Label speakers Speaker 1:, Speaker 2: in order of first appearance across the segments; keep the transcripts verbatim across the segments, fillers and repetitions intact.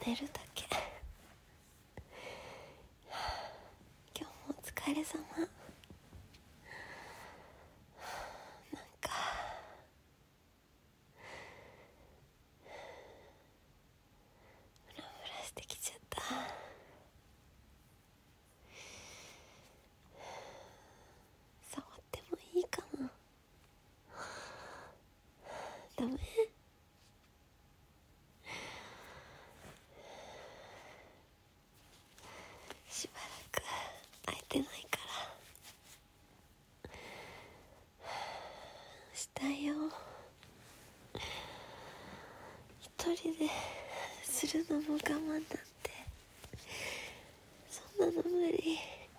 Speaker 1: 寝るだけ。今日もお疲れ様。なんかムラムラしてきちゃった。触ってもいいかな。ダメ？しばらく会えてないからしたいよ。一人でするのも我慢なんて、そんなの無理。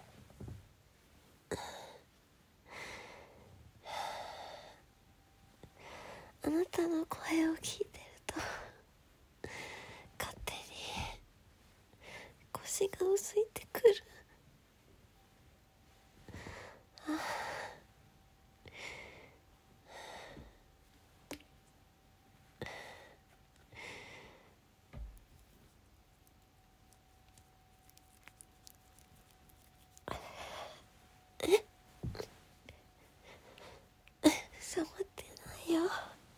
Speaker 1: あなたの声を聞いてると勝手に腰が薄いてくる。あえ触ってないよ。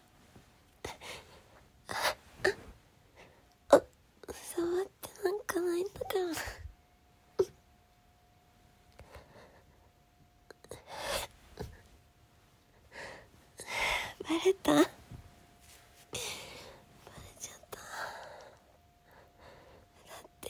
Speaker 1: あ、触ってなんかないんだから。バレた？バレちゃった。だって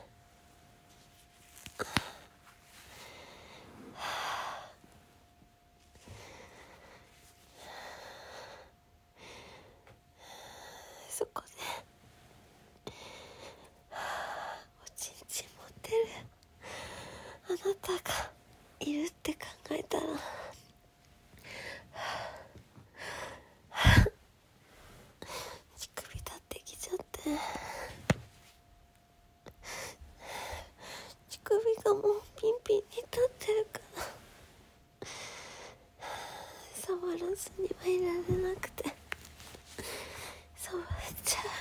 Speaker 1: そこでおちんちん持ってるあなたがいるって考えたら乳首立ってきちゃって、乳首がもうピンピンに立ってるから触らずにはいられなくて触っちゃう。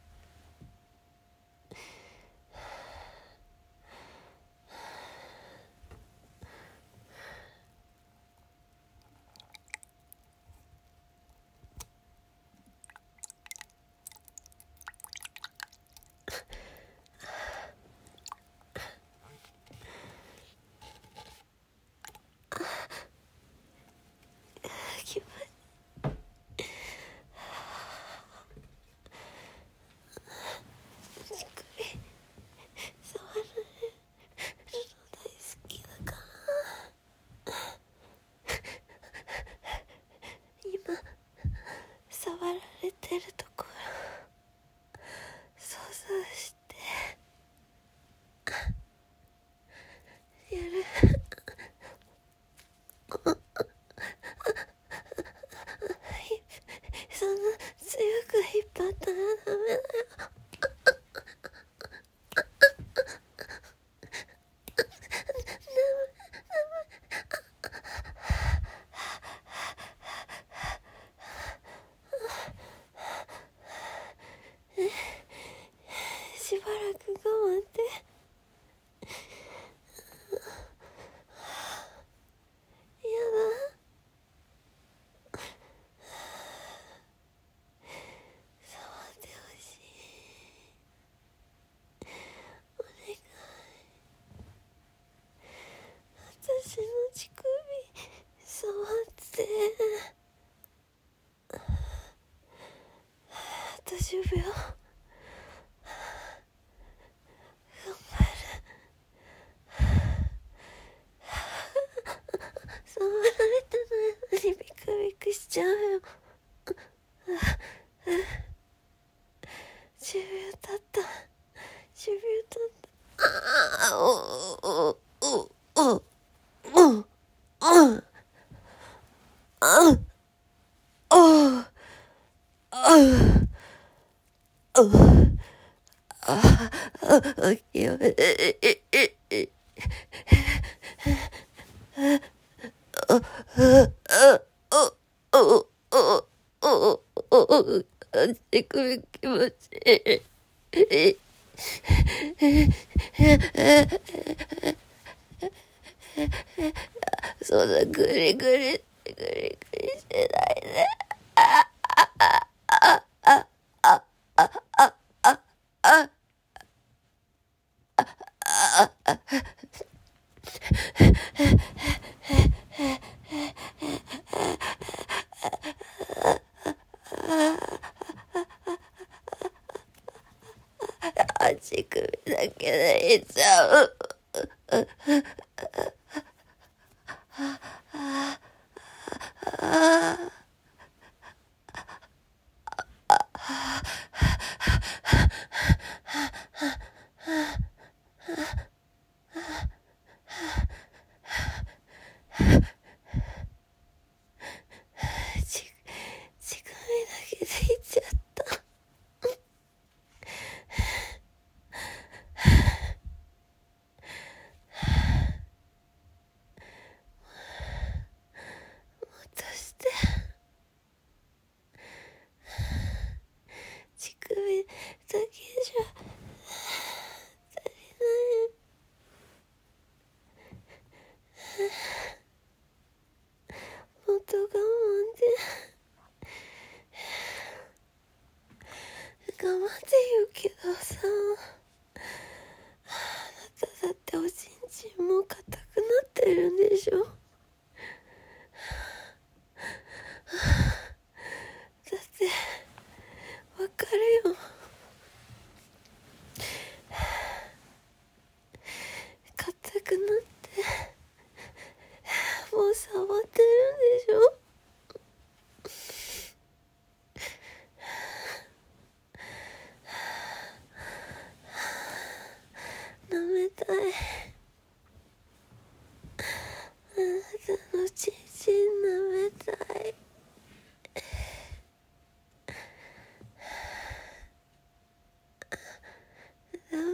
Speaker 1: 気持ち乳首触られるの大好きだから今触られてるところ想像してやる。そんな強く引っ張ったらダメだよ。しばらく我慢って。やだ。触ってほしい。お願い。私の乳首触って。大丈夫よ。頑張る。触られてないのにビクビクしちゃうよ。じゅうびょう経った。じゅうびょう経った。ああ、おおおおおおおあああああやめええええああああおおおおお乳首気持ちいい。 そんなグリグリグリグリしてないで。足首だけでいっちゃう。乳首だけでいっちゃった。乳首だけじゃ足りない。もっと我慢で我慢って言うけどさ、あなただっておちんちんも硬くなってるんでしょ。だってわかるよ。硬くなってもう触ってるんでしょ。舐めたい。あなたのちんちん舐めたい。ダメ？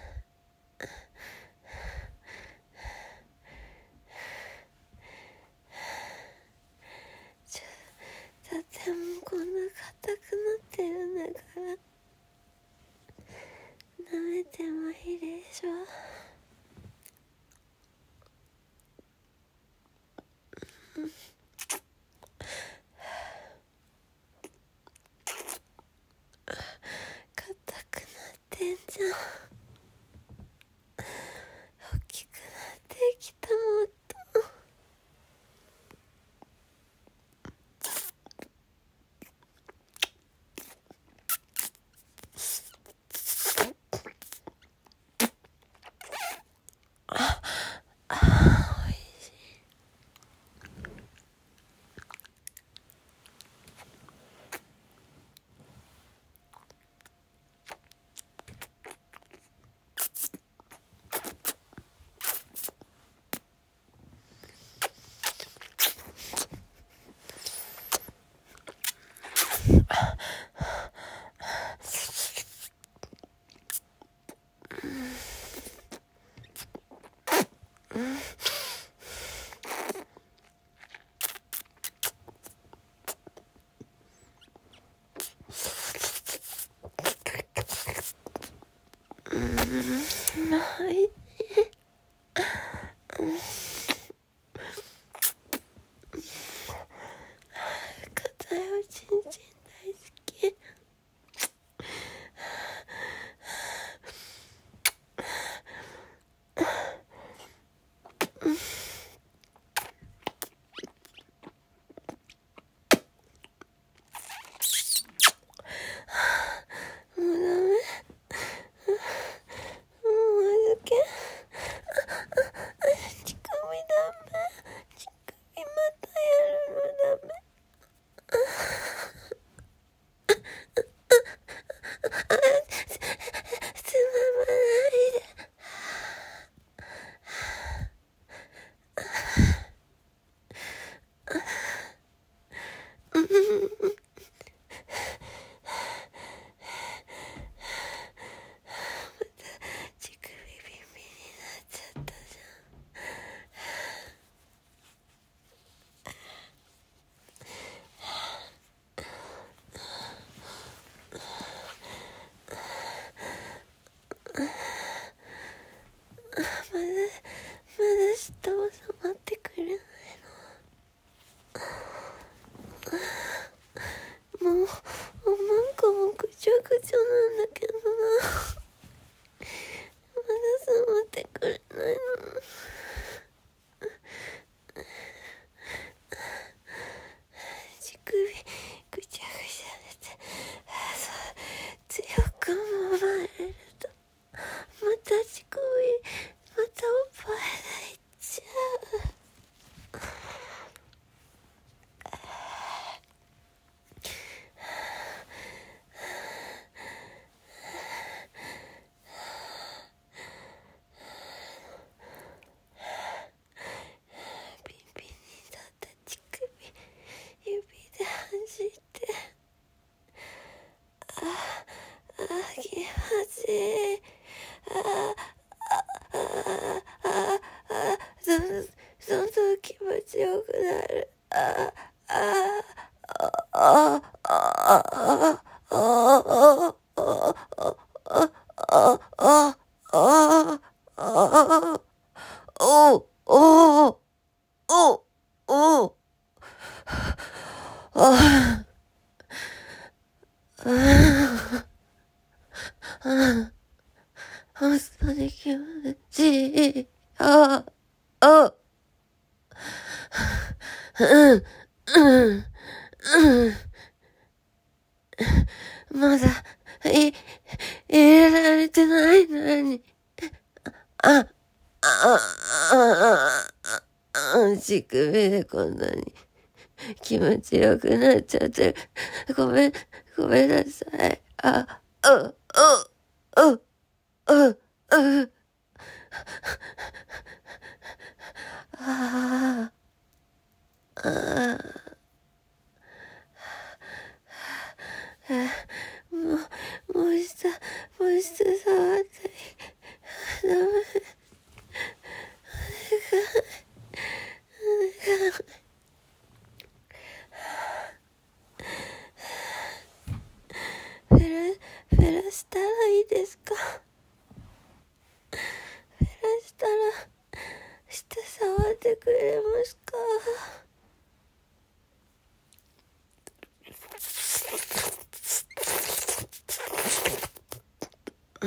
Speaker 1: ちょ、だってもうこんな硬くなってるんだから舐めてもいいでしょ。硬くなってんじゃん。大きくなってきた。もっとおいしい。はい。硬いおちんちん大好き。もうダメ。もう預けと気持ちよくなる。あああああああああああああおおおおああ本当に気持ちいい。ああうん、うん、うん。まだ、い、入れられてないのに。あ、あ、あ、あ、あ、乳首でこんなに気持ちよくなっちゃってる。ごめん、ごめんなさい。あ、あ、あ、あ、あ、あ、あ、あ、もう、もう一度、もう一度触って、ダメ、フェラ、フェラしたらいいですか？フェラしたら、して触ってくれますか？うん。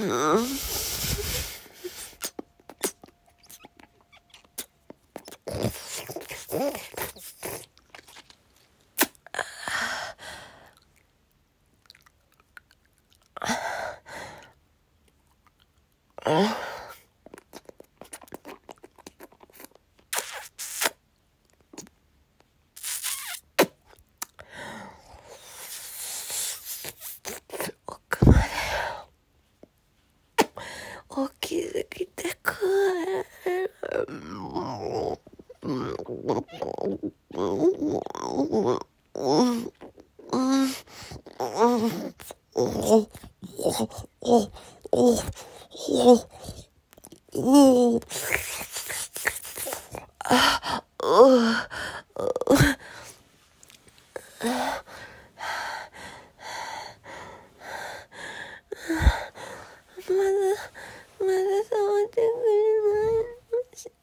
Speaker 1: 奥まで大きすぎて怖い。まだ、まだ触ってくれないました。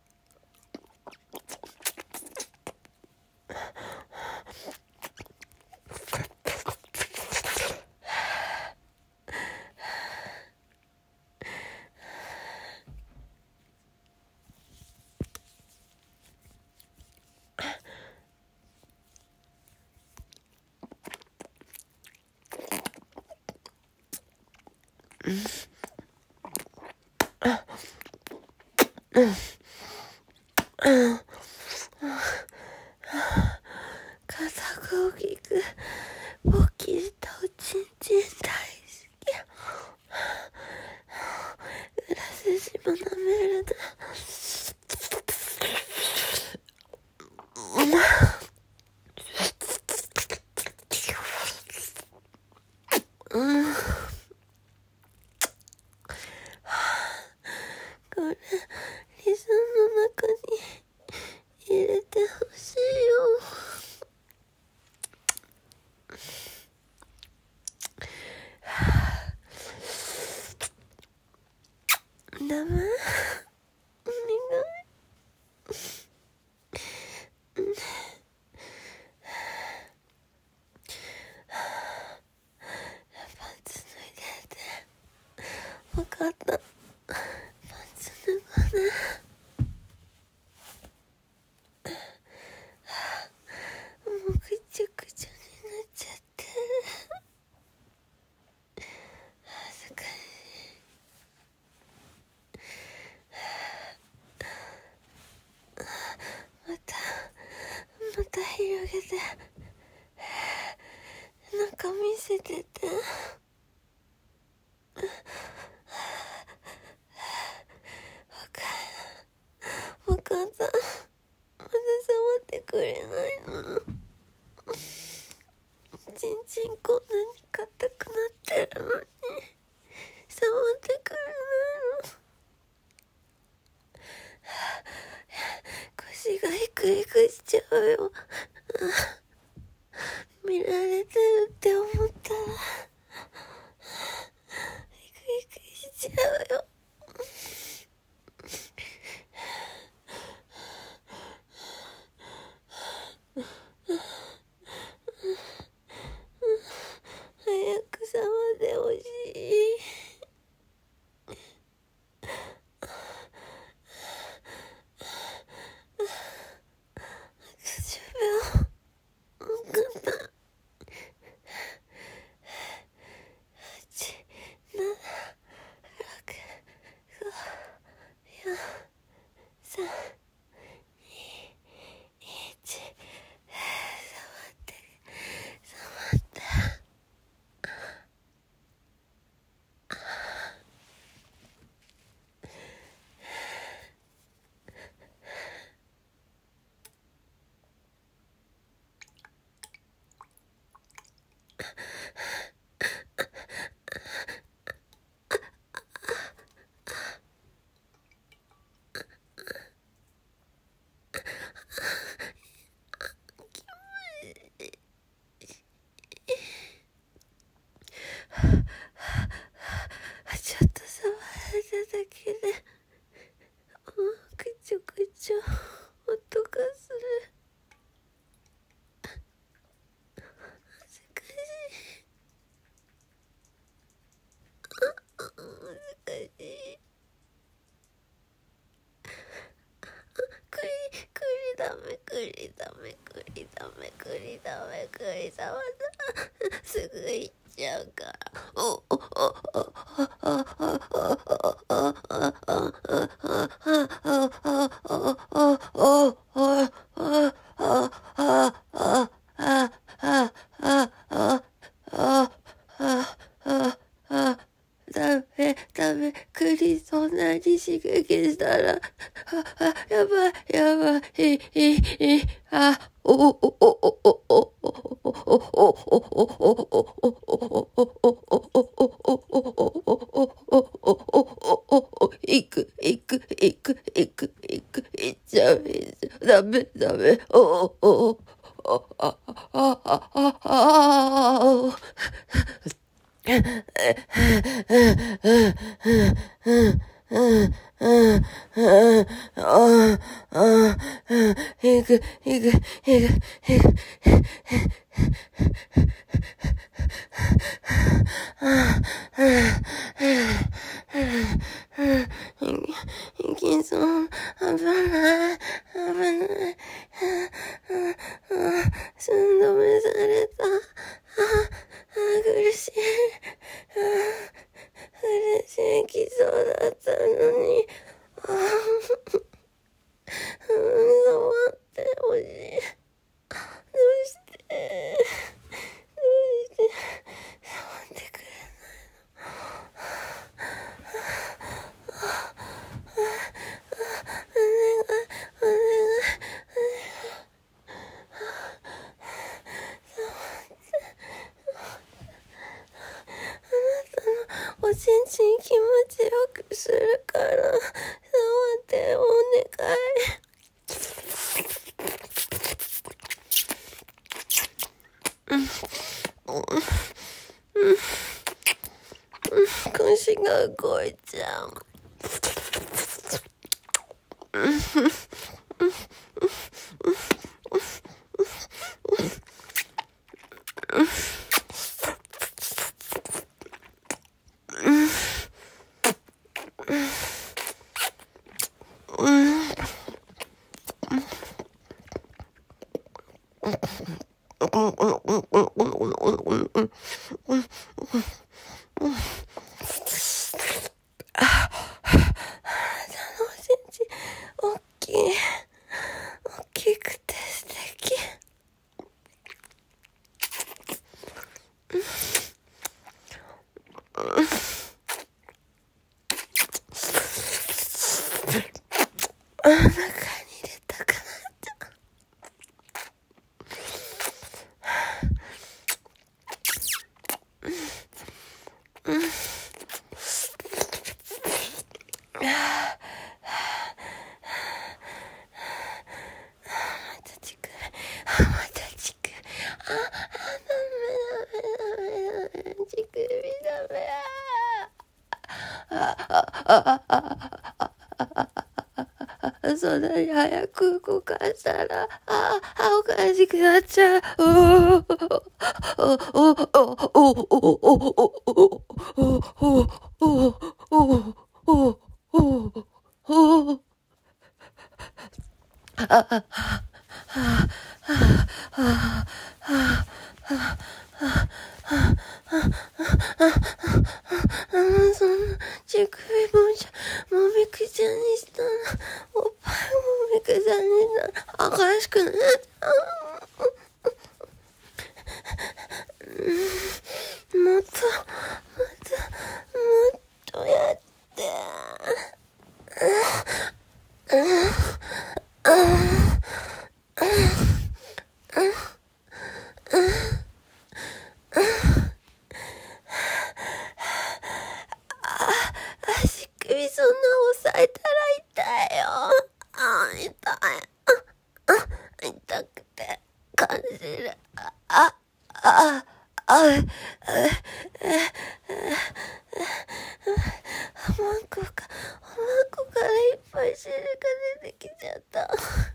Speaker 1: 肩が大きく、ポッキリとおちんちん大好き。裏筋も舐めるな。うん。これ、リズムの中に入れてほしいよ。ダメ？お願い。パンツ脱いでて。わかった。パンツ脱ぐね。もうぐちゃぐちゃになっちゃってる。恥ずかしい。また、また広げて。中見せてて。わかった。まだ触ってくれないの？ちんちんこんなに硬くなってるのに触ってくれないの？ごビクしちゃうよ。見られてるって思ったらビクビクしちゃうよ。早く触ってほしい。じゅうびょう。分かった。はち、なな、ろく、ご、よん、さん、に、いち。触って、触って。ちょっと触られただけで、うん、くちょくちょ音がする。恥ずかしい。恥ずかしい。くり、くりだめ、くりだめ、くりだめ、くりだめ、くりだめだ。すぐ行っちゃうから。おおおおおおおおダメ、ダメ、クリそんなに刺激したら、あ、やばい、やばい、い、い、い、あ、お、お、お、お、お、お、お、お、お、お、いく、いく、いく、いく、いく、いっちゃう、いっちゃう、ダメ、ダメ、お、お、お、あ、あ、あ、あ、あ、あ、いく、いく、いく、いく。いきそう、危ない、危ない。寸止めされた。苦しい。苦しい、きそうだったのに。触ってほしい。どうしてどうして触ってくれおちんちん気持ちよくするから触ってお願い。腰が動いちゃう。大きい、大きくて素敵。あ、中に入れたくなっちゃう。 そんなに早く動かしたら、ああ、おかしくなっちゃう。おおおおおおおおおおそんな乳首もじゃもみくちゃにしたらおっぱいもみくちゃにしたらおかしくなっちゃう。もっともっともっとやって足首そんな押さえたら痛いよ。あ痛い。あ痛くて感じる。あああああおまんこかおまんこからいっぱい汁が出てきちゃった。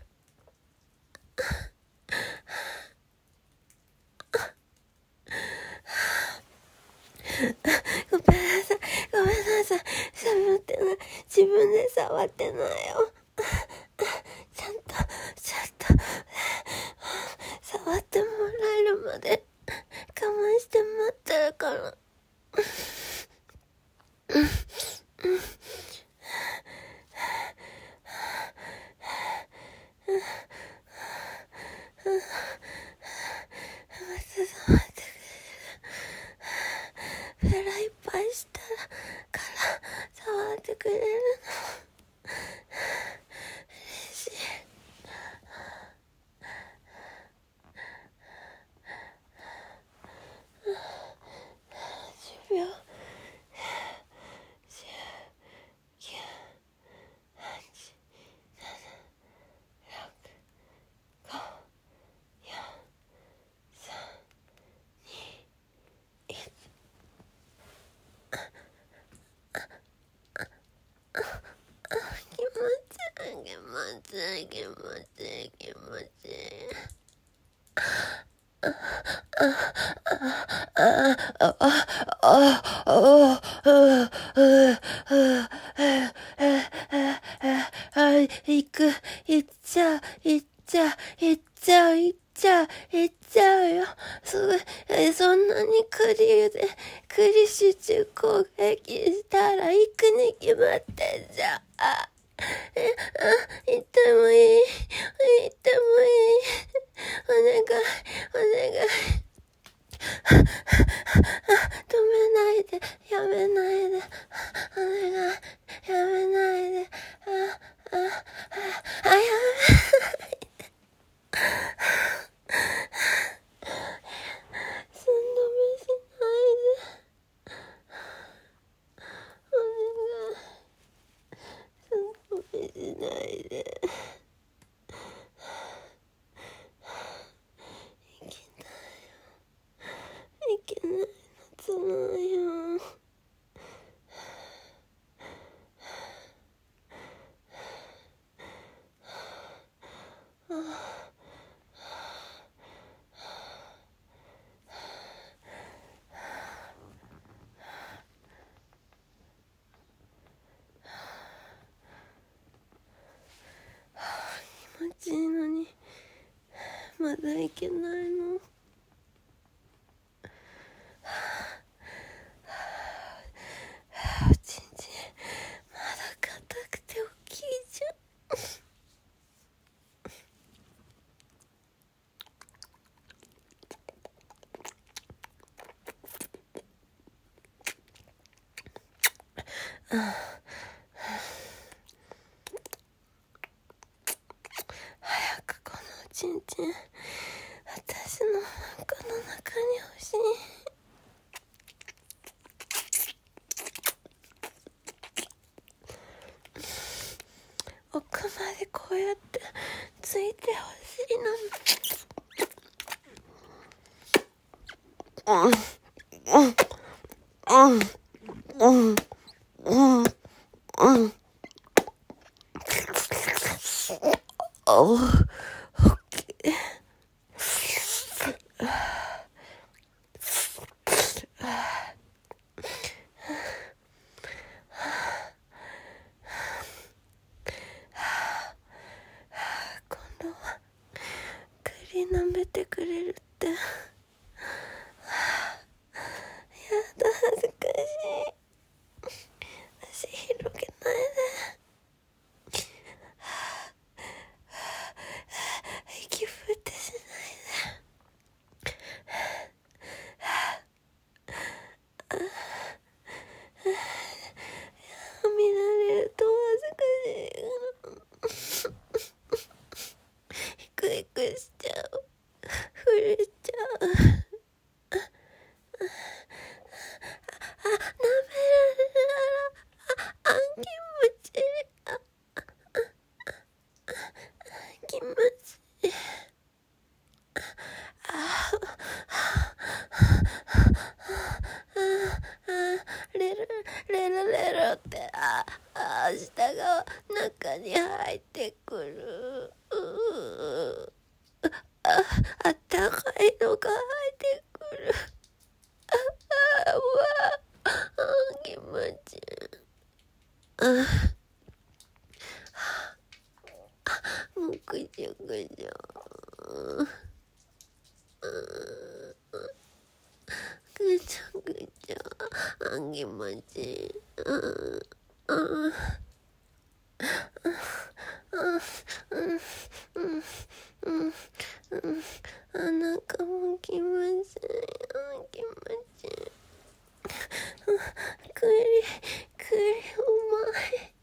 Speaker 1: ごめんなさいごめんなさい触ってない自分で触ってないよ。ちゃんとちゃんと触ってもらえるまで我慢して待ってるから。フライパンしたらから触ってくれるの嬉しい。じゅうびょうじゅうきゅう はち なな ろく ご よん さん に いち気持ちいい気持ちいい気持ちいい気持ちいい。行く行っちゃう行っちゃう行っちゃう行っちゃう行っちゃうよ。すごいそんなにクリでクリ集中攻撃したら行くに決まってんじゃん。あえあ行ってもいい行ってもいいお願いお願い止めないでやめないでお願いやめないでああああやめないで寸止めしないでお願い寸止めしないでいけないのつらいよ。気持ちいいのにまだいけないの。おちんちんまだ硬くて大きいじゃん。早くこのおちんちん私のこの中に欲しい。奥までこうやってついてほしいの。うんうんうんうんうん舐めてくれるって。やだ、恥ずかしい。足広げないで。息吹いてしないで。見られると恥ずかしい。ヒクヒクしちゃう。震えちゃう。あ、舐められるなら、あ、あ、気持ちいい。あ、あ、あ、気持ちいい。あ、レルレルレルって、あ、あ、下が中に入ってくる。うあ、あったかいのが入ってくる。あ、うわ、あ、気持ちいい。あ、もうぐじょぐじょ。ぐちょぐちょ。あ、気持ちいい。うんうんうんうんうんうん。あ、なんかもう気持ちいい。あ、気持ちいい。栗、栗うまい。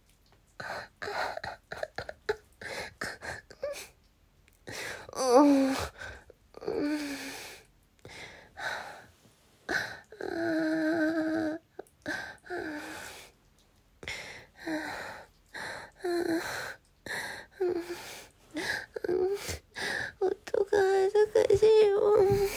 Speaker 1: うんうん。音が恥ずかしいよ。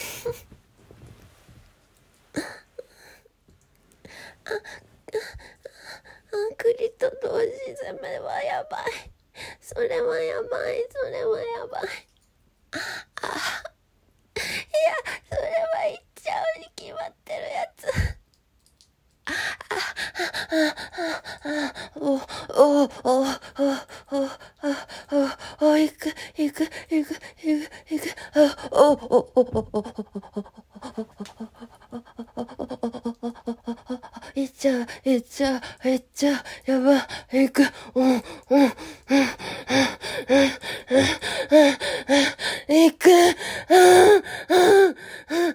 Speaker 1: あ、栗と同時攻めはやばい。それはやばい。それはやばい。あ、いや、それは言っちゃうに決まってるやつ。お、お、お、お、お、お、お、行く、行く、行く、行く、行く、お、お、お、お、お、行っちゃう、行っちゃう、行っちゃう、やばい、行く、うん、うん、うん、行く、うん、うん、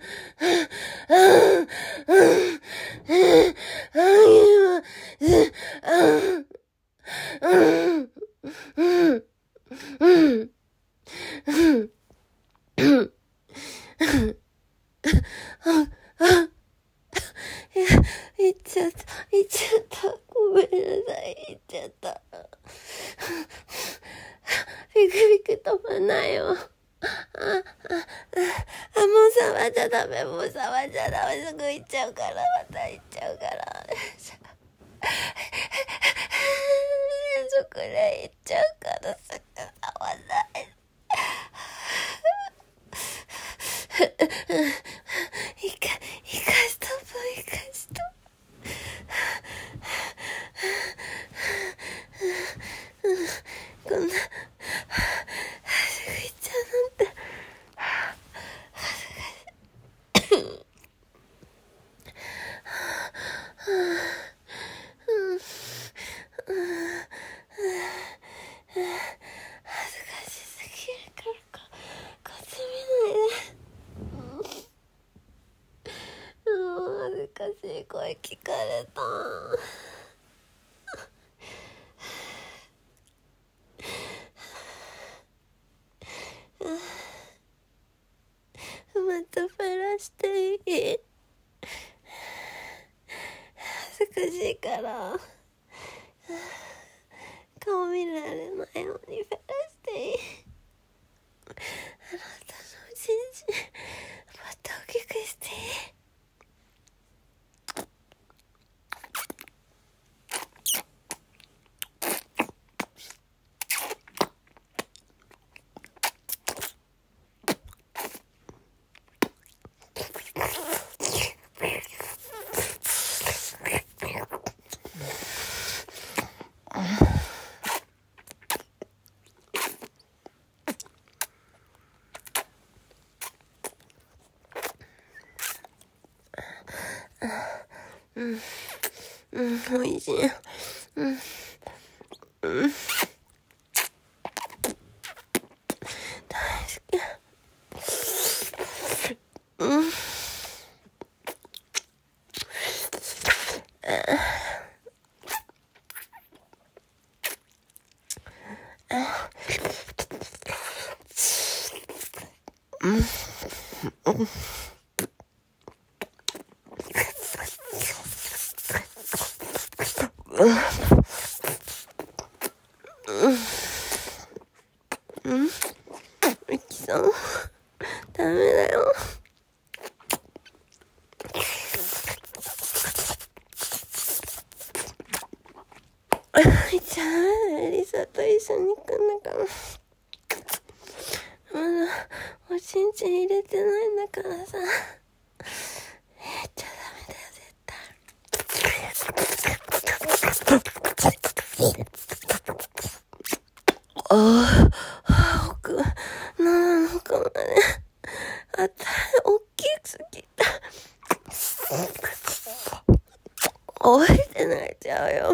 Speaker 1: 行っちゃった、行っちゃった、ごめんなさい、行っちゃった。ビクビク飛ばないよ。あ、あ、あ、あ、もう触っちゃダメ、もう触っちゃダメ、すぐ行っちゃうから、また行っちゃうから。そこで行っちゃうから、すぐ触らない。いか、いかしとぶ、いかしとぶ。こんな、すぐ行っちゃうなんて。恥ずかしすぎるからか、こっち見ないで。うん、恥ずかしい声聞かれた。またフラしていい？恥ずかしいから顔見られないようにフラしていい？あなたのおちんちんもっと大きくしていい？ うんうんおいしいうんうん大好きうんミキさんダメだよじゃあエリサと一緒に行くんだからまだおちんちん入れてないんだからさ入れちゃダメだよ絶対ああ奥喉の奥まであった大きすぎたおいて泣いちゃうよ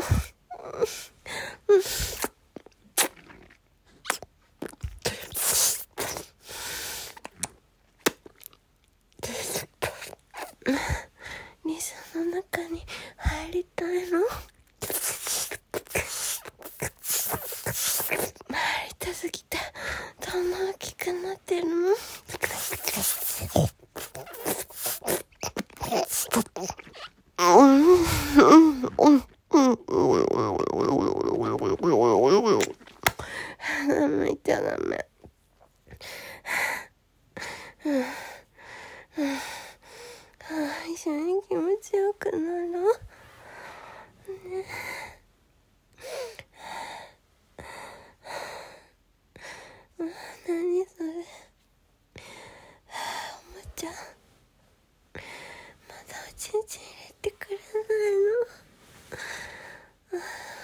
Speaker 1: リスの中に入りたいの入りたすぎてどんな大きくなってるの舐めちゃダメ一緒に気持ちよくなろうね何それおもちゃまだおちんちん入れてくれない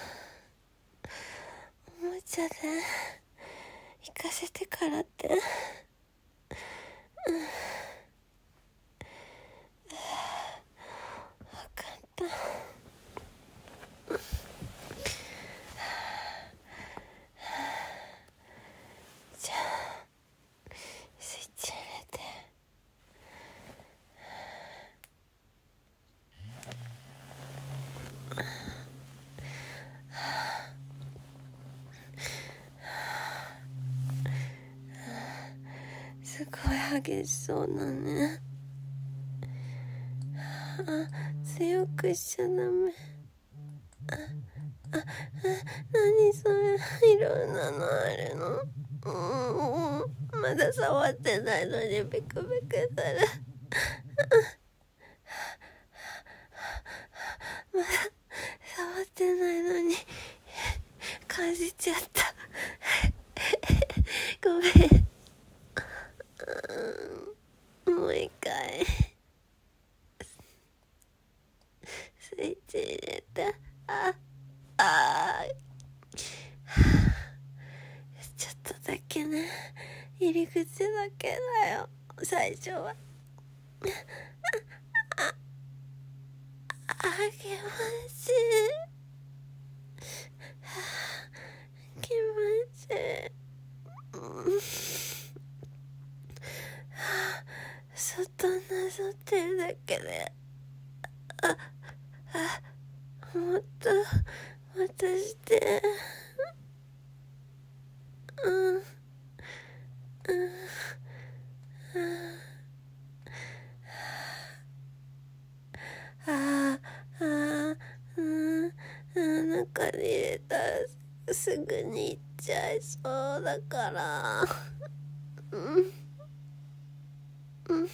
Speaker 1: のおもちゃで行かせてからってうん分かったじゃあスイッチ入れてすごい激しそうだねあ強くしちゃダメあああ何それいろんなのあるのうんうんまだ触ってないのにビクビクするまだ触ってないのに感じちゃったごめん、うん、もう一回スイッチ入れてああちょっとだけね入り口だけだよ最初はああ気持ちいい気持ちいい、うん、外なぞってるだけでああもっとまたしてうんうんあああうん中に入れたらすぐに行っちゃいそうだからうんうん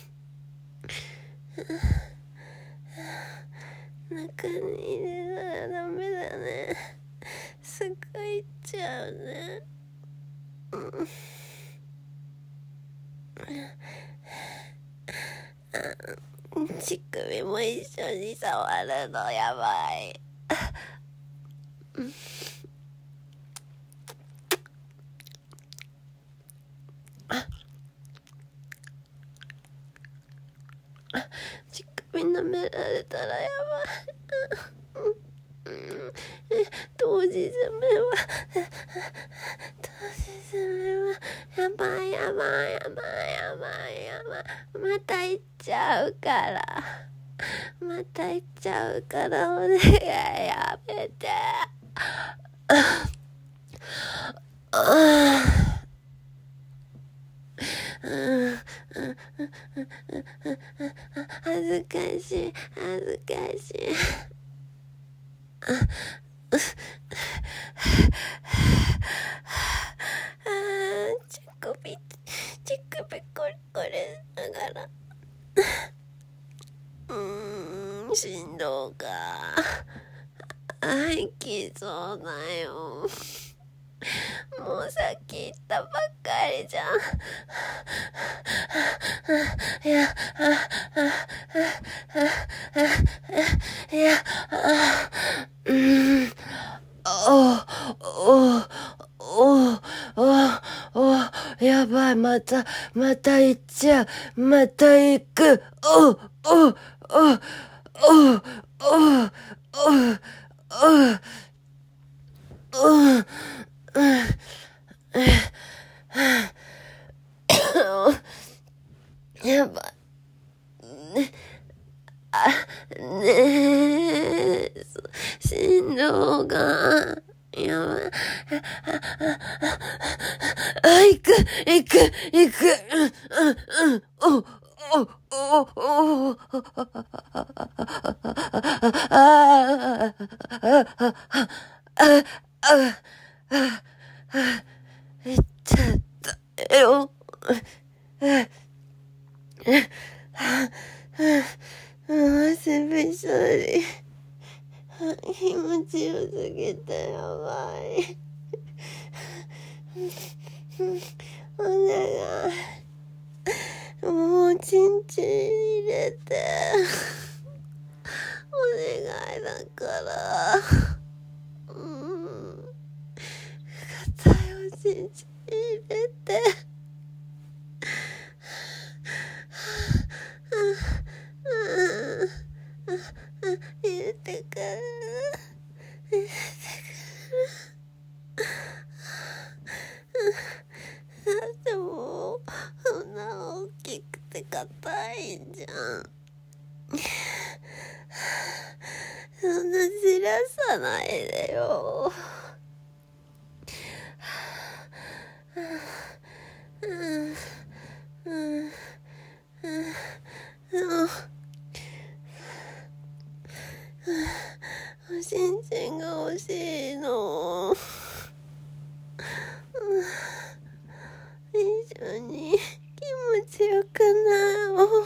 Speaker 1: 中に入れたらダメだねすぐ行っちゃうねうん乳首も一緒に触るのやばい乳首舐められたらやばい当日目は当日目はやばいやばいやばいやばいやばい、また行っちゃうからまた行っちゃうからお願いやめて。恥ずかしい恥ずかしい。乳首乳首これこれながらうーん振動が入きそうだよ。もうさっき言ったばっかりじゃん。いやいやうんおおおおおやばい、またまた行っちゃう、また行く。おおおおおおおおやばねあねえ振動がやばい。あ行く行く行くうんうんおおおおおああああ行っちゃったよ。汗びしょり気持ちよすぎてやばい。お願いもうちんちん入れてお願いだからうん硬いおちんちん入れて入れてから入れてからだってもうそんな大きくて硬いんじゃん。そんなじらさないでよ。うんうんうんおちんちんが欲しいの。一緒に気持ちよくなろう。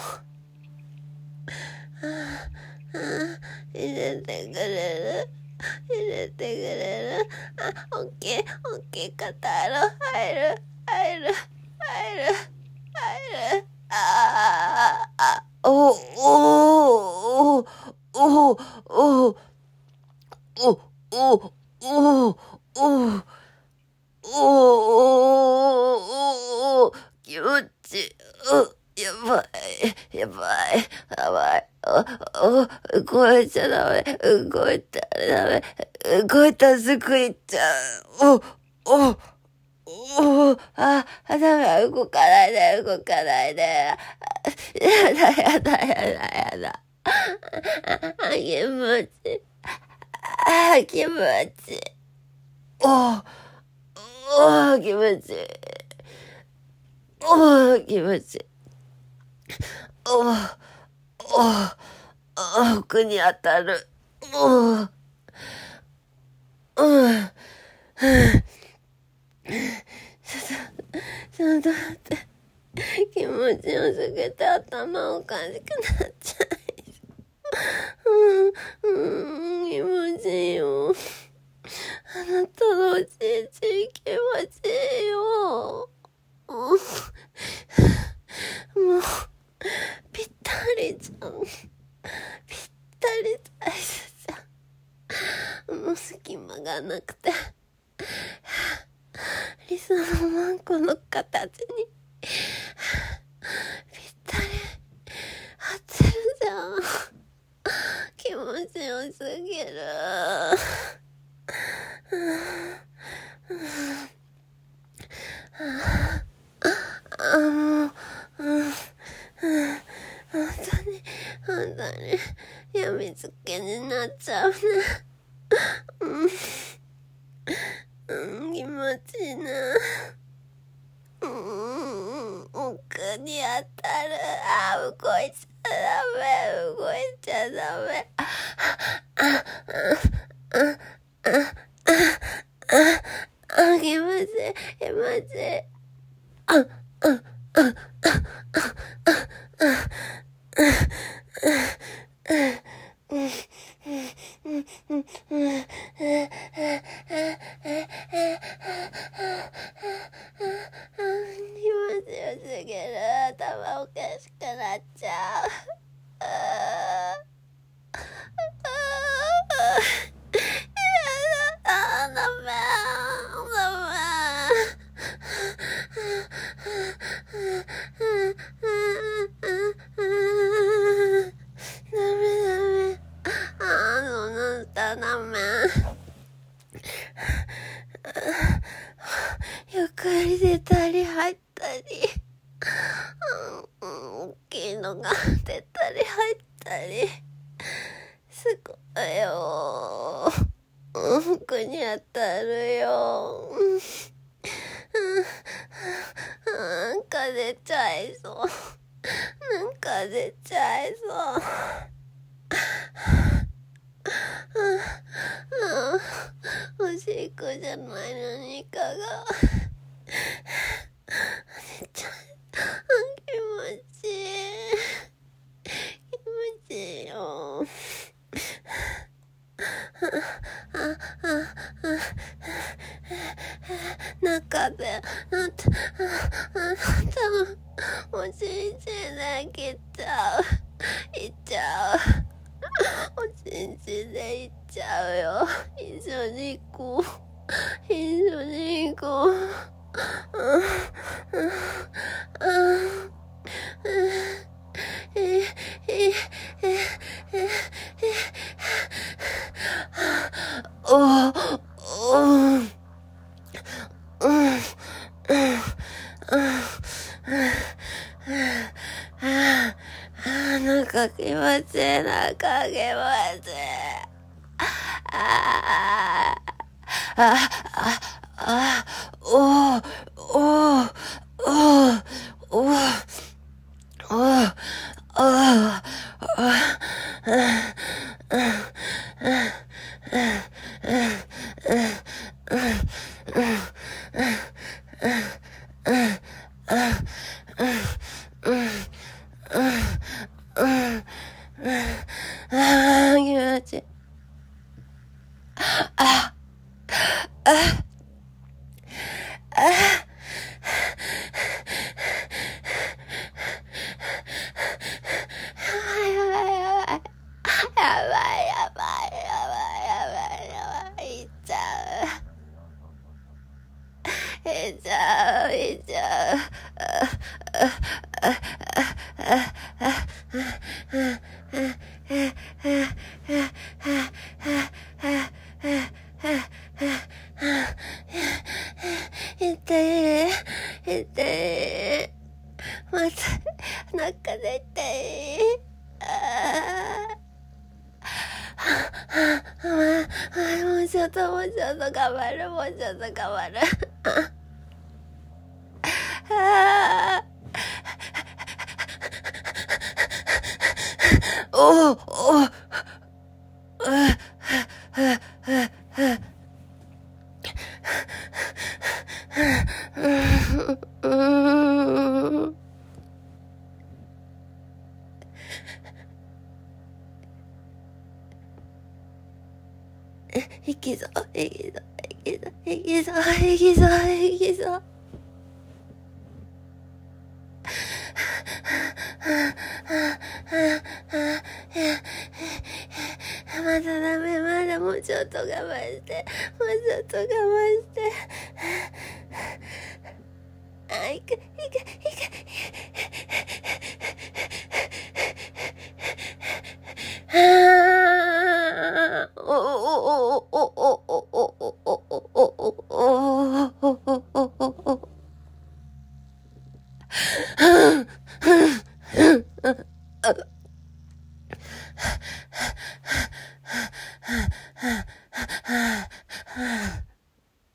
Speaker 1: 入れてくれる入れてくれるあ、おっきいおっきい肩ろ入る入る入る入るああおおおおおおおおおおおお気持ちいい。やばいやばいやばい。おお動いちゃダメ動いたらダメ動いたらすぐ行っちゃう。おおおあダメ動かないで動かないでやだやだやだやだ気持ちいいあ気持ちいいおお気持ちいいお気持ちいいおおお奥に当たるおうんうんちょっと待って気持ちよすぎて頭おかしくなっちゃううんうん気持ちいいよあなたのおちんちん気持ちいいよもうぴったりじゃんぴったりサイズじゃんもう隙間がなくてリスのマンコの形にぴったり合ってるじゃん気持ちよすだにやみつけになっちゃうね。うん、うん、気持ちいいな。うん、奥に当たる。あ、動いちゃダメ、動いちゃダメ。あ、あ、あ、あ、あ、あ、気持ちいい、気持ちいい。あ、あ、あ、あ、あ、気持ちよすぎる。頭おかしくなっちゃう。あーあーあー、ダメダメ。ダメダメ。ああ、そうなったらダメ。床に出たり入ったり、うん、大きいのが出たり入ったり、すごいよ。服に当たるよ。なんか出ちゃいそう。なんか出ちゃいそう。おしっこじゃないのにイカが出ちゃう。気持ちいい。気持ちいいよ。中でなって多分おちんちんで切っちゃう。いっちゃう。おちんちんでいっちゃうよ。一緒に行こう。一緒に行こう。おおおうんうんなんか気持ちいい、なんか気持ちいい。ああああおおおおおお頑張る、もうちょっと頑張る。あおおおいきぞいきぞいきぞいきぞいきぞいきぞまだダメ、まだもうちょっと我慢して、もうちょっと我慢して。あ、いくいくいくはあおおおおおおおおお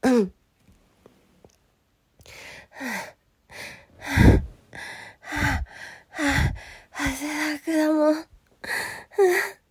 Speaker 1: うん汗だくだもん